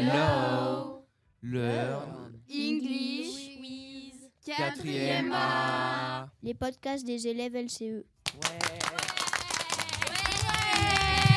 Hello. Learn English with 4e A. Les podcasts des élèves LCE. Ouais. Ouais.